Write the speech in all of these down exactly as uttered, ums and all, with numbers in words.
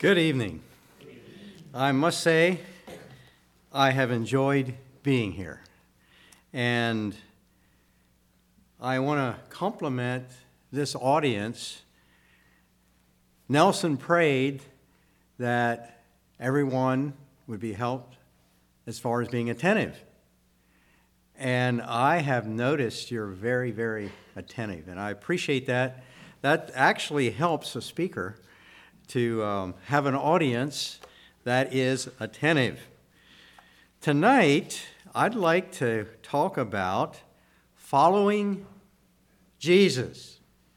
Good evening. I must say, I have enjoyed being here. And I want to compliment this audience. Nelson prayed that everyone would be helped as far as being attentive. And I have noticed you're very, very attentive, and I appreciate that. That actually helps a speaker to um, have an audience that is attentive. Tonight, I'd like to talk about following Jesus.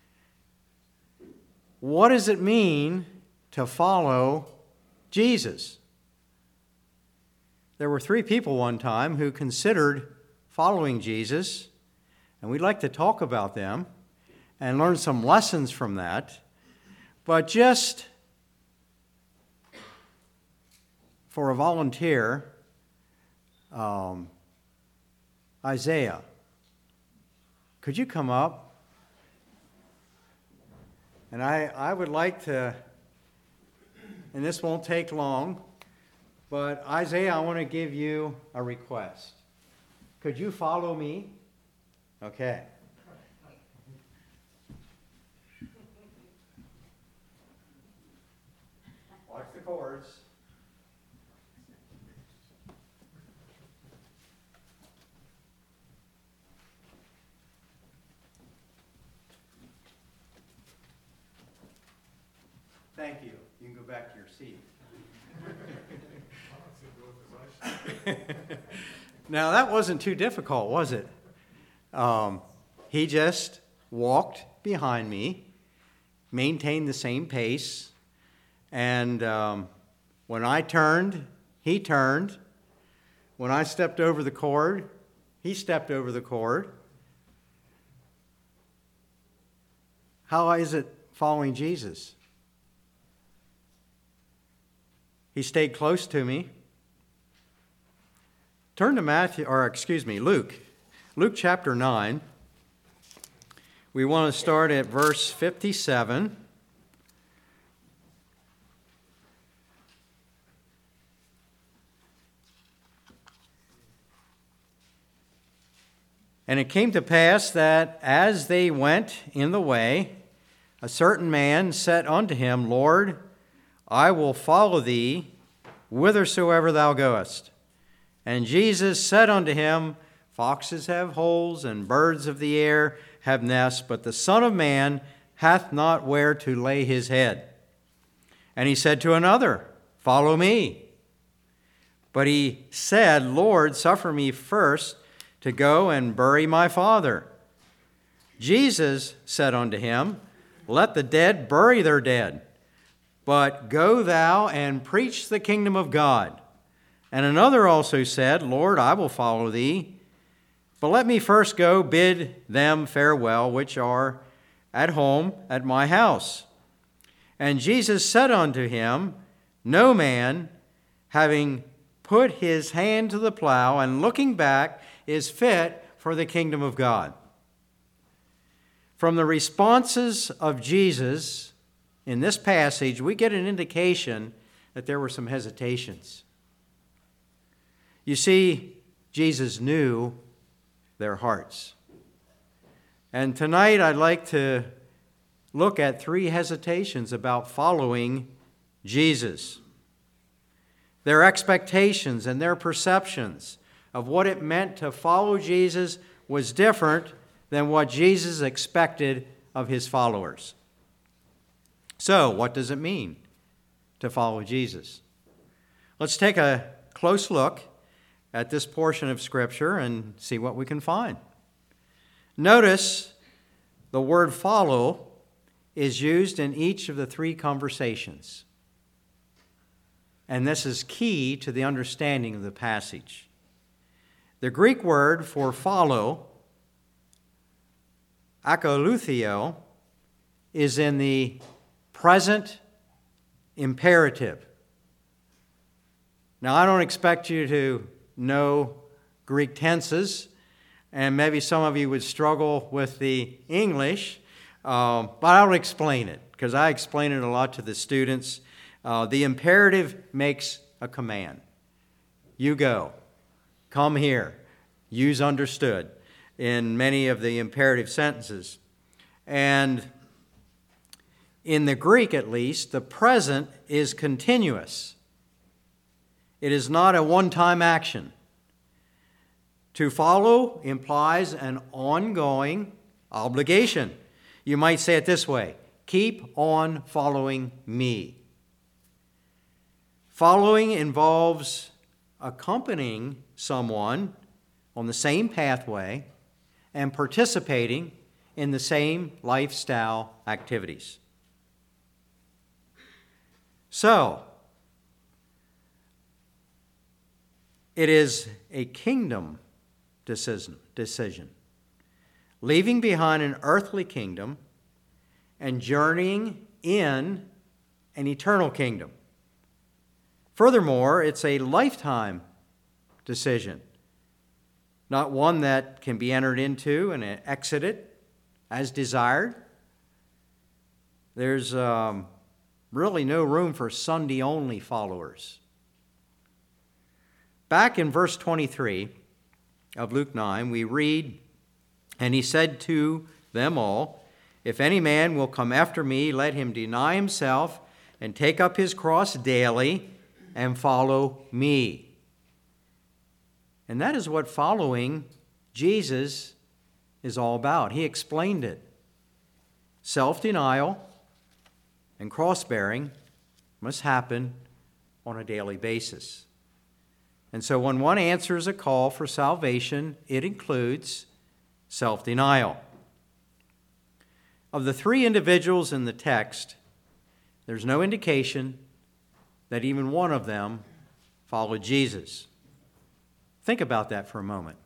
What does it mean to follow Jesus? There were three people one time who considered following Jesus, and we'd like to talk about them and learn some lessons from that. But just for a volunteer, um, Isaiah, could you come up? And I, I would like to, and this won't take long, but Isaiah, I want to give you a request. Could you follow me? Okay. Watch the chords. Thank you. You can go back to your seat. Now, that wasn't too difficult, was it? Um, he just walked behind me, maintained the same pace, and um, when I turned, he turned. When I stepped over the cord, he stepped over the cord. How is it following Jesus? He stayed close to me. Turn to Matthew, or excuse me, Luke. Luke chapter nine. We want to start at verse fifty-seven. And it came to pass that as they went in the way, a certain man said unto him, Lord, I will follow thee whithersoever thou goest. And Jesus said unto him, Foxes have holes, and birds of the air have nests, but the Son of Man hath not where to lay his head. And he said to another, Follow me. But he said, Lord, suffer me first to go and bury my father. Jesus said unto him, Let the dead bury their dead. But go thou and preach the kingdom of God. And another also said, Lord, I will follow thee. But let me first go bid them farewell, which are at home at my house. And Jesus said unto him, No man, having put his hand to the plow and looking back, is fit for the kingdom of God. From the responses of Jesus in this passage, we get an indication that there were some hesitations. You see, Jesus knew their hearts. And tonight I'd like to look at three hesitations about following Jesus. Their expectations and their perceptions of what it meant to follow Jesus was different than what Jesus expected of his followers. So, what does it mean to follow Jesus? Let's take a close look at this portion of Scripture and see what we can find. Notice the word follow is used in each of the three conversations. And this is key to the understanding of the passage. The Greek word for follow, akolutheo, is in the present imperative. Now, I don't expect you to know Greek tenses, and maybe some of you would struggle with the English, um, but I'll explain it, because I explain it a lot to the students Uh, the imperative makes a command. You go. Come here. Use understood in many of the imperative sentences. And in the Greek, at least, the present is continuous. It is not a one-time action. To follow implies an ongoing obligation. You might say it this way: keep on following me. Following involves accompanying someone on the same pathway and participating in the same lifestyle activities. So, it is a kingdom decision, decision, leaving behind an earthly kingdom and journeying in an eternal kingdom. Furthermore, it's a lifetime decision, not one that can be entered into and exited as desired. There's um, really no room for Sunday-only followers. Back in verse twenty-three of Luke nine, we read, "And he said to them all, if any man will come after me, let him deny himself and take up his cross daily and follow me." And that is what following Jesus is all about. He explained it. Self-denial and cross-bearing must happen on a daily basis. And so when one answers a call for salvation, it includes self-denial. Of the three individuals in the text, there's no indication that even one of them followed Jesus. Think about that for a moment.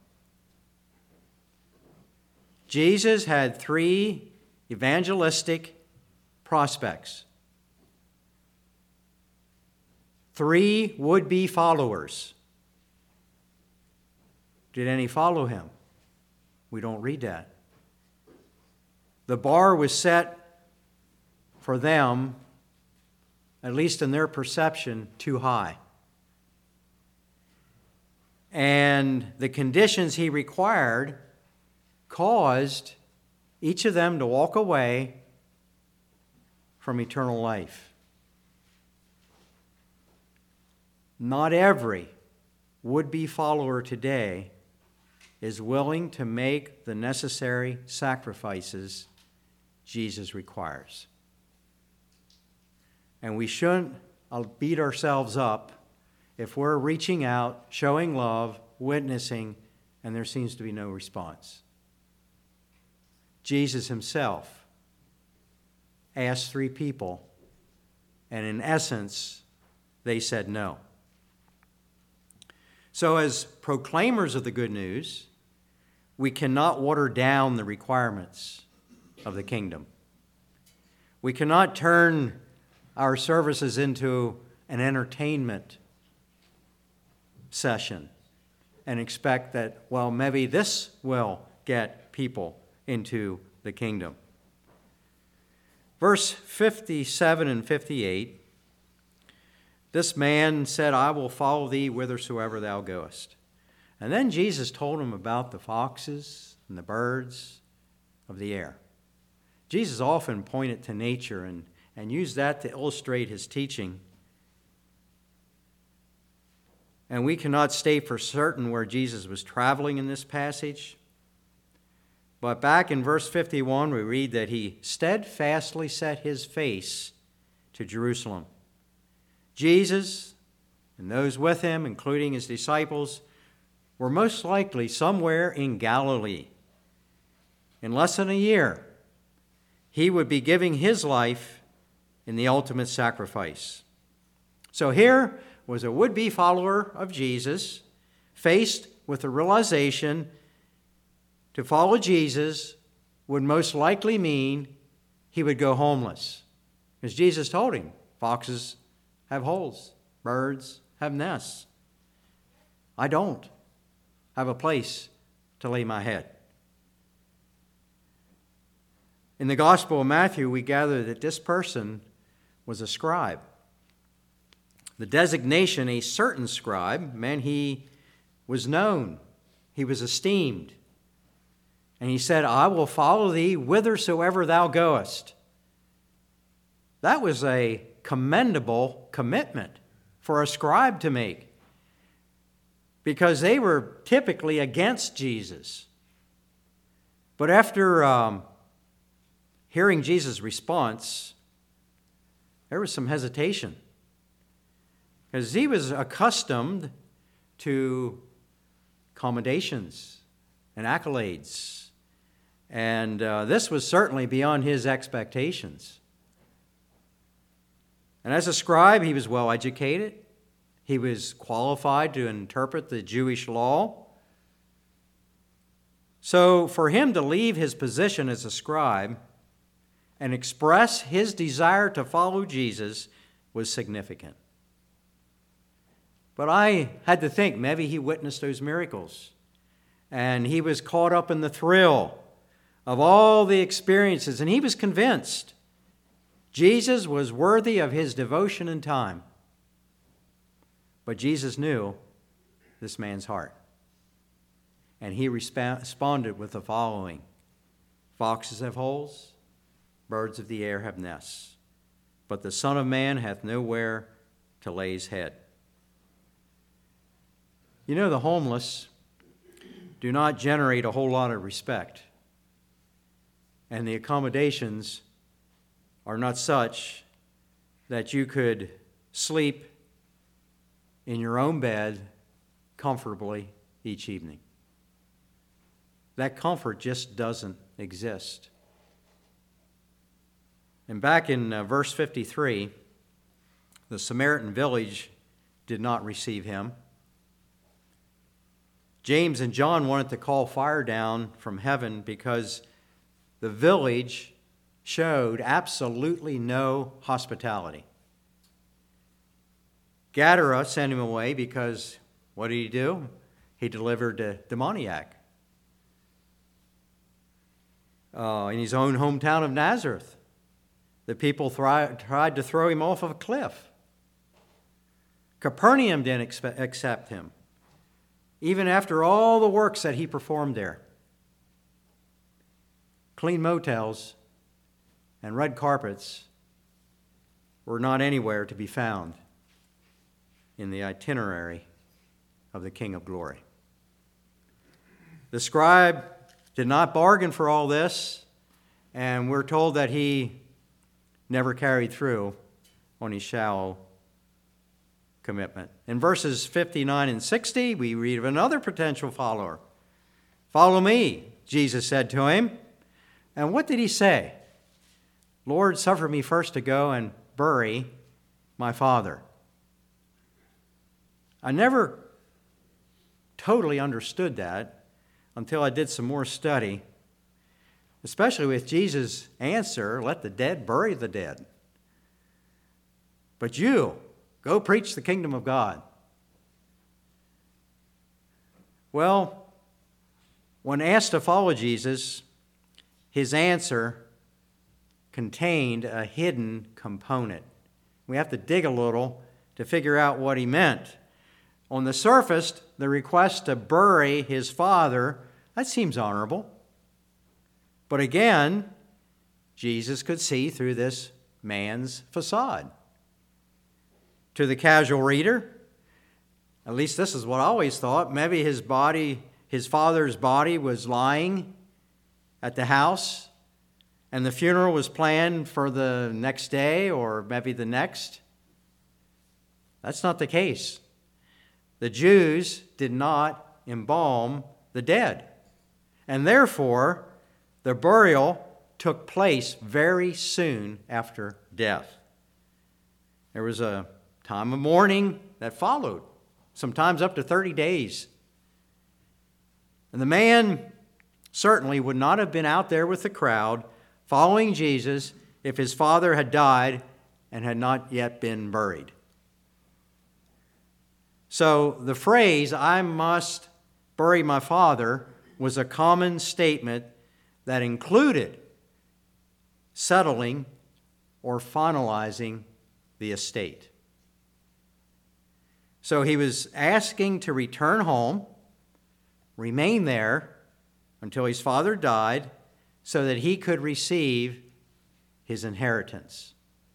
Jesus had three evangelistic prospects, three would-be followers. Did any follow him? We don't read that. The bar was set for them, at least in their perception, too high. And the conditions he required caused each of them to walk away from eternal life. Not every would-be follower today is willing to make the necessary sacrifices Jesus requires. And we shouldn't beat ourselves up if we're reaching out, showing love, witnessing, and there seems to be no response. Jesus himself asked three people, and in essence, they said no. So as proclaimers of the good news, we cannot water down the requirements of the kingdom. We cannot turn our services into an entertainment session and expect that, well, maybe this will get people into the kingdom. Verse fifty-seven and fifty-eight, this man said, "I will follow thee whithersoever thou goest." And then Jesus told him about the foxes and the birds of the air. Jesus often pointed to nature and, and used that to illustrate his teaching. And we cannot state for certain where Jesus was traveling in this passage. But back in verse fifty-one, we read that he steadfastly set his face to Jerusalem. Jesus and those with him, including his disciples, were most likely somewhere in Galilee. In less than a year, he would be giving his life in the ultimate sacrifice. So here was a would-be follower of Jesus, faced with the realization to follow Jesus would most likely mean he would go homeless. As Jesus told him, foxes have holes, birds have nests. I don't have a place to lay my head. In the Gospel of Matthew, we gather that this person was a scribe. The designation, a certain scribe, meant he was known, he was esteemed. And he said, I will follow thee whithersoever thou goest. That was a commendable commitment for a scribe to make, because they were typically against Jesus. But after um, hearing Jesus' response, there was some hesitation, because he was accustomed to commendations and accolades, and uh, this was certainly beyond his expectations. And as a scribe, he was well educated. He was qualified to interpret the Jewish law. So for him to leave his position as a scribe and express his desire to follow Jesus was significant. But I had to think maybe he witnessed those miracles, and he was caught up in the thrill of all the experiences, and he was convinced Jesus was worthy of his devotion and time. But Jesus knew this man's heart, and he resp- responded with the following: foxes have holes, birds of the air have nests, but the Son of Man hath nowhere to lay his head. You know, the homeless do not generate a whole lot of respect, and the accommodations are not such that you could sleep in your own bed comfortably each evening. That comfort just doesn't exist. And back in uh, verse fifty-three, the Samaritan village did not receive him. James and John wanted to call fire down from heaven because the village showed absolutely no hospitality. Gadara sent him away because what did he do? He delivered a demoniac. Uh, in his own hometown of Nazareth, the people thri- tried to throw him off of a cliff. Capernaum didn't expe- accept him, even after all the works that he performed there. Clean motels and red carpets were not anywhere to be found in the itinerary of the King of Glory. The scribe did not bargain for all this, and we're told that he never carried through on his shallow commitment. In verses fifty-nine and sixty, we read of another potential follower. Follow me, Jesus said to him. And what did he say? Lord, suffer me first to go and bury my father. I never totally understood that until I did some more study, especially with Jesus' answer, let the dead bury the dead. But you, go preach the kingdom of God. Well, when asked to follow Jesus, his answer contained a hidden component. We have to dig a little to figure out what he meant. On the surface, the request to bury his father, that seems honorable. But again, Jesus could see through this man's facade. To the casual reader, at least this is what I always thought, maybe his body, his father's body was lying at the house, and the funeral was planned for the next day or maybe the next. That's not the case. The Jews did not embalm the dead, and therefore the burial took place very soon after death. There was a time of mourning that followed, sometimes up to thirty days. And the man certainly would not have been out there with the crowd following Jesus if his father had died and had not yet been buried. So the phrase, I must bury my father, was a common statement that included settling or finalizing the estate. So he was asking to return home, remain there until his father died, so that he could receive his inheritance.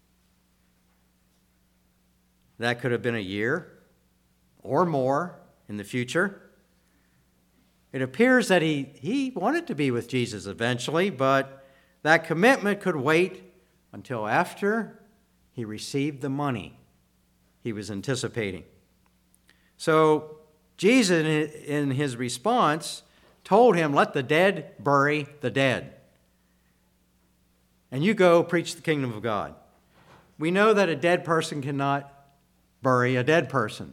That could have been a year or more in the future. It appears that he, he wanted to be with Jesus eventually, but that commitment could wait until after he received the money he was anticipating. So Jesus, in his response, told him, "Let the dead bury the dead, and you go preach the kingdom of God." We know that a dead person cannot bury a dead person.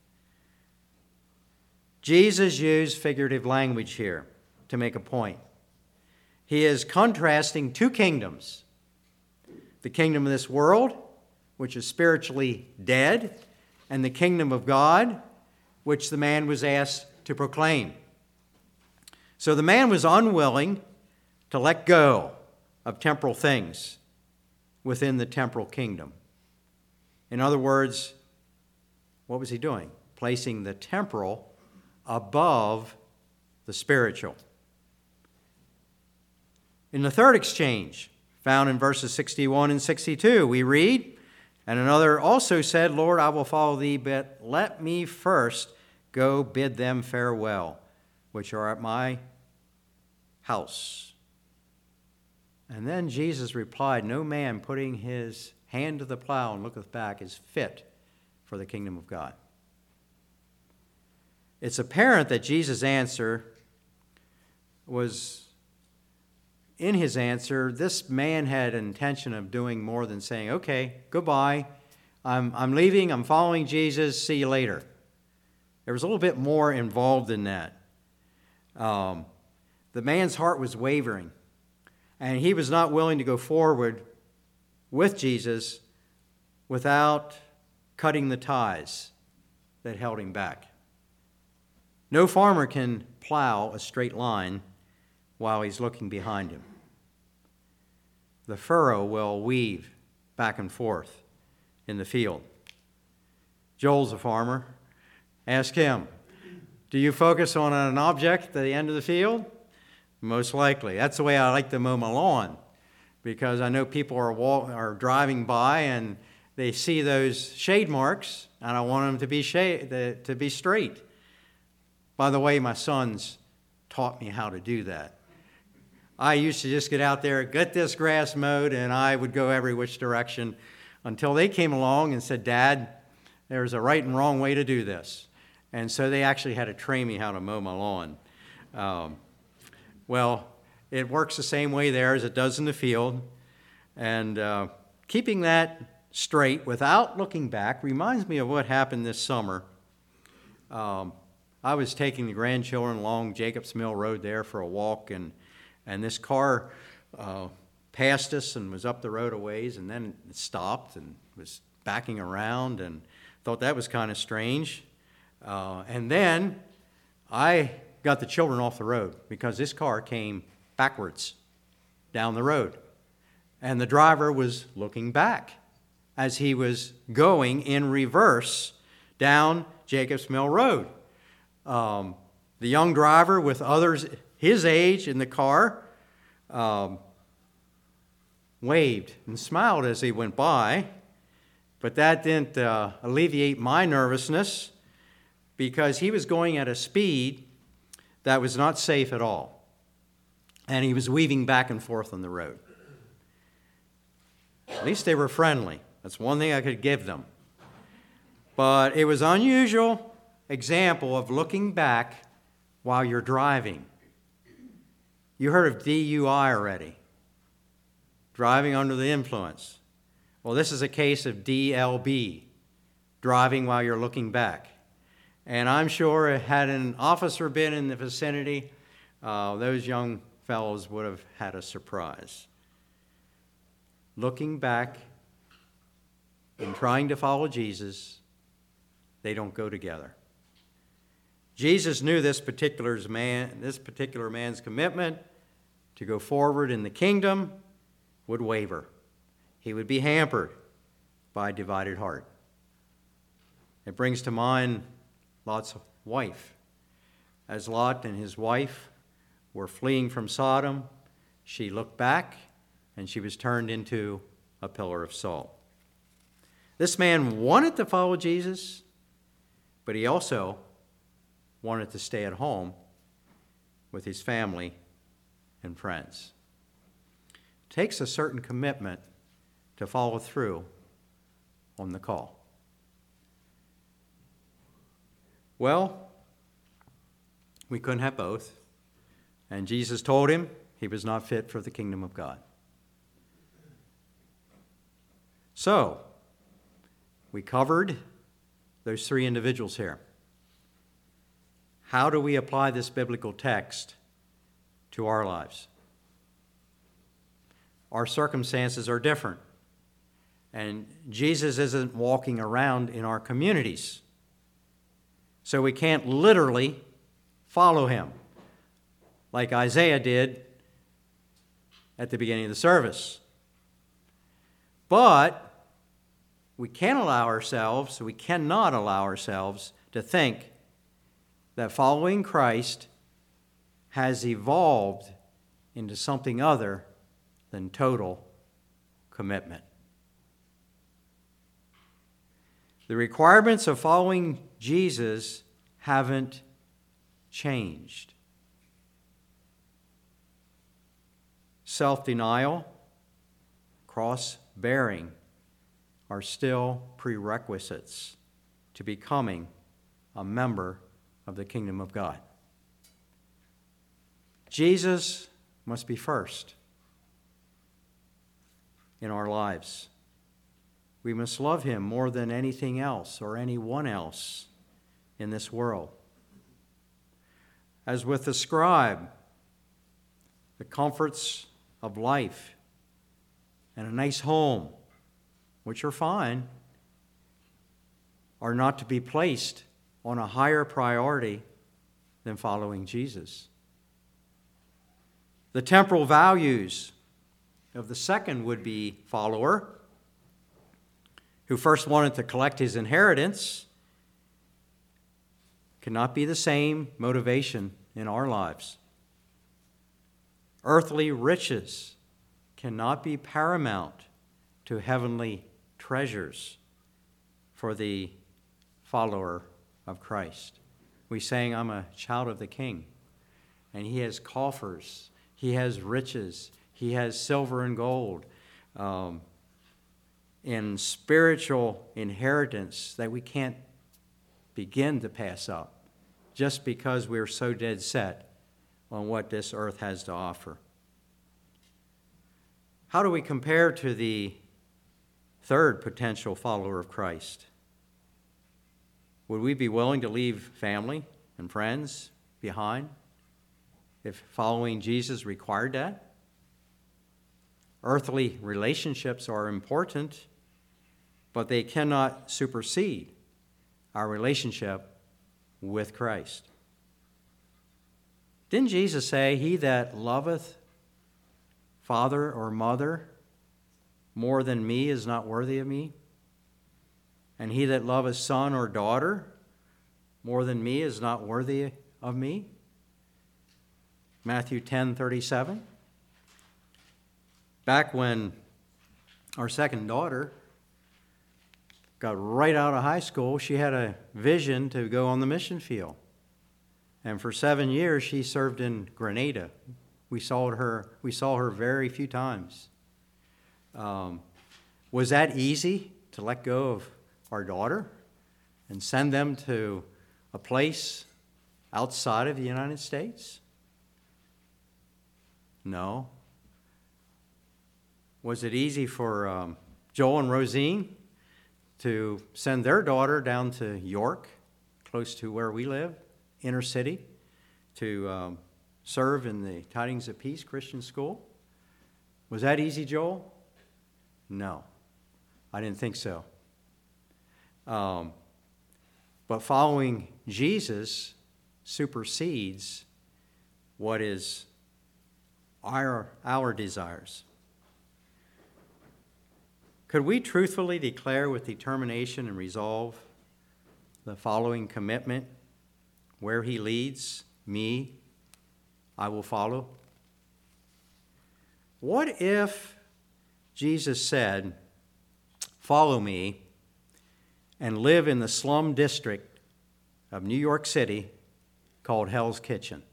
Jesus used figurative language here to make a point. He is contrasting two kingdoms: the kingdom of this world, which is spiritually dead, and the kingdom of God, which the man was asked to proclaim. So the man was unwilling to let go of temporal things within the temporal kingdom. In other words, what was he doing? Placing the temporal above the spiritual. In the third exchange, found in verses sixty-one and sixty-two, we read, "And another also said, Lord, I will follow thee, but let me first go bid them farewell, which are at my house." And then Jesus replied, "No man putting his hand to the plow and looketh back is fit for the kingdom of God." It's apparent that Jesus' answer was, in his answer, this man had an intention of doing more than saying, "Okay, goodbye, I'm, I'm leaving, I'm following Jesus, see you later." There was a little bit more involved in that. Um, the man's heart was wavering, and he was not willing to go forward with Jesus without cutting the ties that held him back. No farmer can plow a straight line while he's looking behind him. The furrow will weave back and forth in the field. Joel's a farmer. Ask him, do you focus on an object at the end of the field? Most likely. That's the way I like to mow my lawn, because I know people are walk, are driving by and they see those shade marks, and I want them to be shade, to be straight. By the way, my sons taught me how to do that. I used to just get out there, get this grass mowed, and I would go every which direction until they came along and said, "Dad, there's a right and wrong way to do this." And so they actually had to train me how to mow my lawn. Um, well, it works the same way there as it does in the field. And uh, keeping that straight without looking back reminds me of what happened this summer. Um, I was taking the grandchildren along Jacobs Mill Road there for a walk, and and this car uh, passed us and was up the road a ways, and then it stopped and was backing around, and thought that was kind of strange. Uh, and then I got the children off the road because this car came backwards down the road, and the driver was looking back as he was going in reverse down Jacobs Mill Road. Um, the young driver with others his age in the car um, waved and smiled as he went by, but that didn't uh, alleviate my nervousness, because he was going at a speed that was not safe at all, and he was weaving back and forth on the road. At least they were friendly. That's one thing I could give them. But it was unusual example of looking back while you're driving. You heard of D U I already, driving under the influence. Well, this is a case of D L B, driving while you're looking back. And I'm sure had an officer been in the vicinity, uh, those young fellows would have had a surprise. Looking back and trying to follow Jesus, they don't go together. Jesus knew this particular man, this particular man's commitment to go forward in the kingdom would waver. He would be hampered by a divided heart. It brings to mind Lot's wife. As Lot and his wife were fleeing from Sodom, she looked back and she was turned into a pillar of salt. This man wanted to follow Jesus, but he also wanted to stay at home with his family and friends. It takes a certain commitment to follow through on the call. Well, we couldn't have both, and Jesus told him he was not fit for the kingdom of God. So, we covered those three individuals here. How do we apply this biblical text to our lives? Our circumstances are different, and Jesus isn't walking around in our communities, so we can't literally follow him like Isaiah did at the beginning of the service. But we can allow ourselves, we cannot allow ourselves to think that following Christ has evolved into something other than total commitment. The requirements of following Jesus haven't changed. Self-denial, cross-bearing are still prerequisites to becoming a member of the kingdom of God. Jesus must be first in our lives. We must love him more than anything else or anyone else in this world. As with the scribe, the comforts of life and a nice home, which are fine, are not to be placed on a higher priority than following Jesus. The temporal values of the second would-be follower, who first wanted to collect his inheritance, cannot be the same motivation in our lives. Earthly riches cannot be paramount to heavenly treasures for the follower of Christ. We sang, I'm a child of the King, and he has coffers, he has riches, he has silver and gold, um, and spiritual inheritance that we can't begin to pass up just because we're so dead set on what this earth has to offer. How do we compare to the third potential follower of Christ? Would we be willing to leave family and friends behind if following Jesus required that? Earthly relationships are important, but they cannot supersede our relationship with Christ. Didn't Jesus say, he that loveth father or mother more than me is not worthy of me? And he that loveth son or daughter more than me is not worthy of me? Matthew ten thirty-seven. Back when our second daughter got right out of high school, she had a vision to go on the mission field. And for seven years, she served in Grenada. We saw her, we saw her very few times. Um, was that easy to let go of our daughter and send them to a place outside of the United States? No. Was it easy for um, Joel and Rosine to send their daughter down to York, close to where we live, inner city, to um, serve in the Tidings of Peace Christian School? Was that easy, Joel? No, I didn't think so. Um, but following Jesus supersedes what is our, our desires. Could we truthfully declare with determination and resolve the following commitment: where he leads me, I will follow? What if Jesus said, "Follow me," and live in the slum district of New York City called Hell's Kitchen?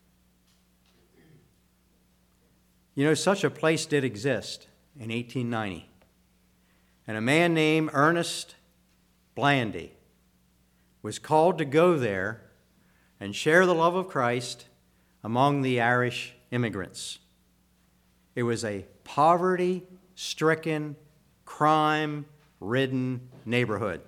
You know, such a place did exist in eighteen ninety. And a man named Ernest Blandy was called to go there and share the love of Christ among the Irish immigrants. It was a poverty-stricken, crime-ridden neighborhood.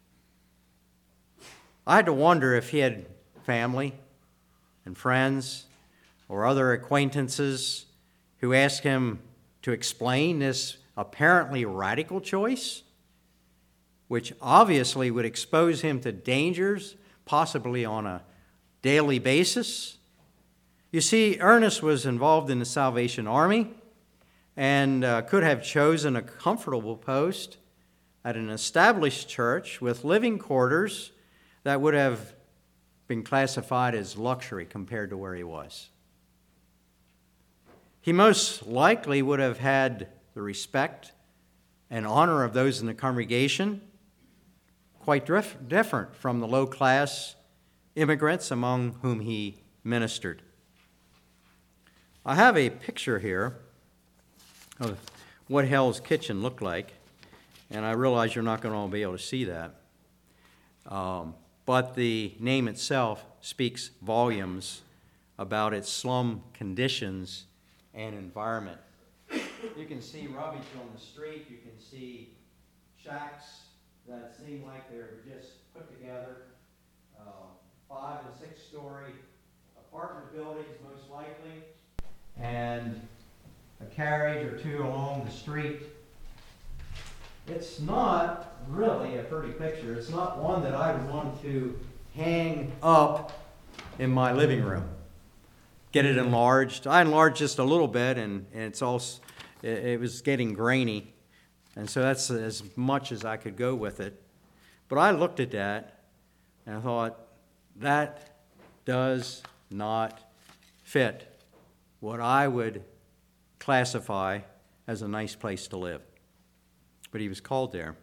I had to wonder if he had family and friends or other acquaintances who asked him to explain this apparently radical choice, which obviously would expose him to dangers, possibly on a daily basis. You see, Ernest was involved in the Salvation Army and uh, could have chosen a comfortable post at an established church with living quarters that would have been classified as luxury compared to where he was. He most likely would have had the respect and honor of those in the congregation, quite dif- different from the low-class immigrants among whom he ministered. I have a picture here of what Hell's Kitchen looked like, and I realize you're not going to all be able to see that. Um, but the name itself speaks volumes about its slum conditions and environment. You can see rubbish on the street. You can see shacks that seem like they're just put together. Uh, five and six-story apartment buildings, most likely, and a carriage or two along the street. It's not really a pretty picture. It's not one that I would want to hang up in my living room. Get it enlarged. I enlarged just a little bit, and, and it's all, it, it was getting grainy, and so that's as much as I could go with it. But I looked at that, and I thought, that does not fit what I would classify as a nice place to live. But he was called there.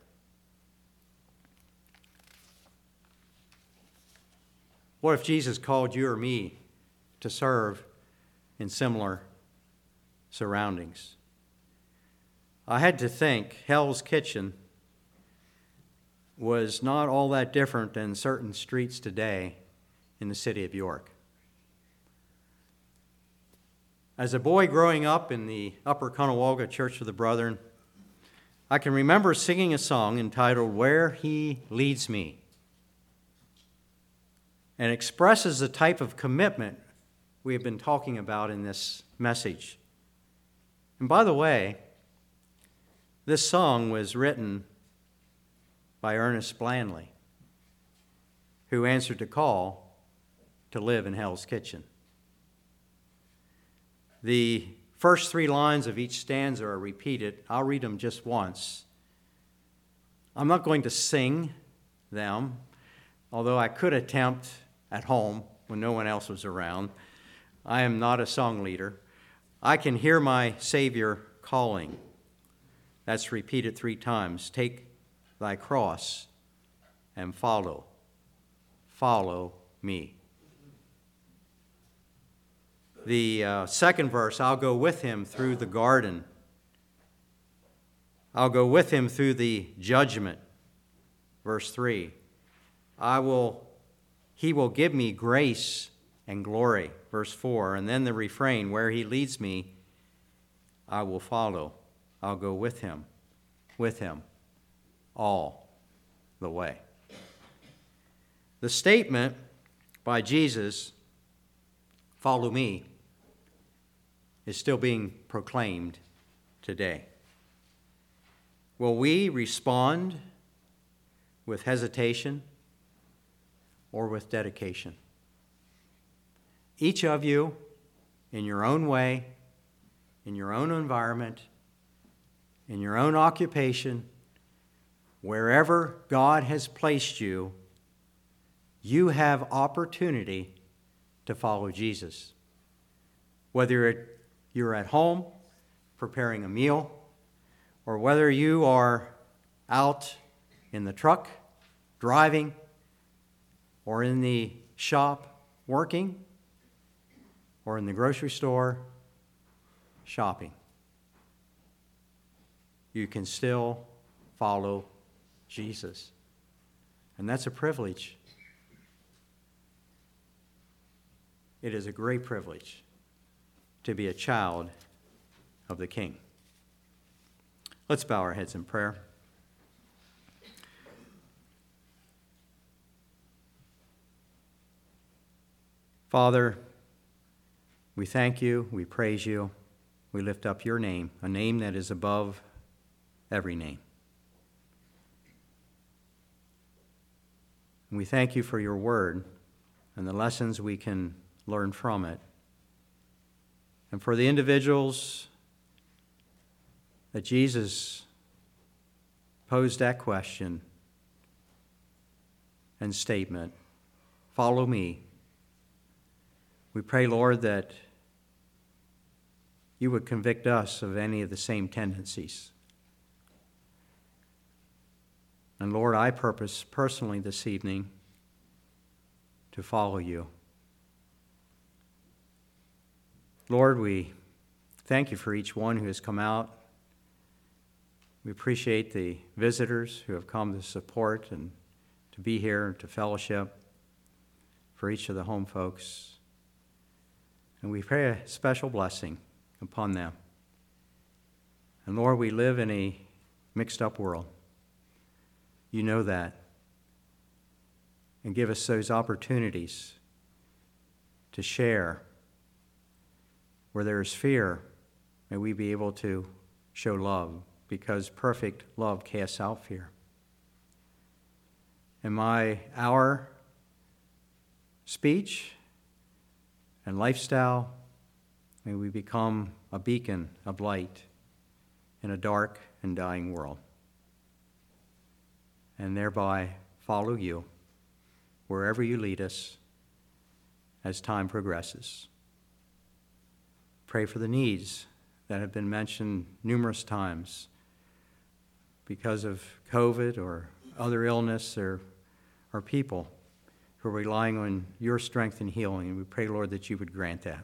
What if Jesus called you or me to serve in similar surroundings? I had to think Hell's Kitchen was not all that different than certain streets today in the city of York. As a boy growing up in the Upper Conewaga Church of the Brethren, I can remember singing a song entitled "Where He Leads Me," and expresses the type of commitment we have been talking about in this message. And by the way, this song was written by Ernest Blandy, who answered the call to live in Hell's Kitchen. The first three lines of each stanza are repeated. I'll read them just once. I'm not going to sing them, although I could attempt at home when no one else was around. I am not a song leader. I can hear my Savior calling. That's repeated three times. Take thy cross and follow. Follow me. The uh, second verse, I'll go with him through the garden. I'll go with him through the judgment. Verse three, I will, he will give me grace and glory. Verse four, and then the refrain, where he leads me, I will follow. I'll go with him, with him, all the way. The statement by Jesus, follow me, is still being proclaimed today. Will we respond with hesitation or with dedication? Each of you, in your own way, in your own environment, in your own occupation, wherever God has placed you, you have opportunity to follow Jesus. Whether you're at home preparing a meal, or whether you are out in the truck driving, or in the shop working, or in the grocery store shopping, you can still follow Jesus. And that's a privilege. It is a great privilege to be a child of the King. Let's bow our heads in prayer. Father, we thank you, we praise you, we lift up your name, a name that is above every name. And we thank you for your word and the lessons we can learn from it. And for the individuals that Jesus posed that question and statement, follow me. We pray, Lord, that you would convict us of any of the same tendencies. And Lord, I purpose personally this evening to follow you. Lord, we thank you for each one who has come out. We appreciate the visitors who have come to support and to be here and to fellowship, for each of the home folks. And we pray a special blessing upon them. And Lord, we live in a mixed up world. You know that. And give us those opportunities to share. Where there is fear, may we be able to show love, because perfect love casts out fear. And my our speech and lifestyle, may we become a beacon of light in a dark and dying world, and thereby follow you wherever you lead us as time progresses. Pray for the needs that have been mentioned numerous times because of COVID or other illness. There are people who are relying on your strength and healing, and we pray, Lord, that you would grant that.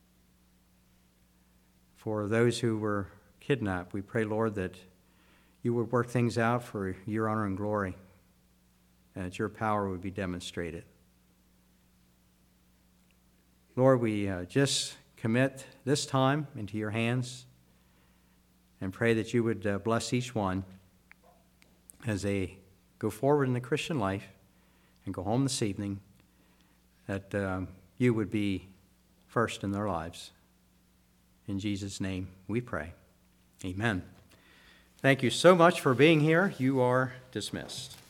For those who were kidnapped, we pray, Lord, that you would work things out for your honor and glory, and that your power would be demonstrated. Lord, we uh, just commit this time into your hands and pray that you would uh, bless each one as they go forward in the Christian life and go home this evening, that um, you would be first in their lives. In Jesus' name we pray. Amen. Thank you so much for being here. You are dismissed.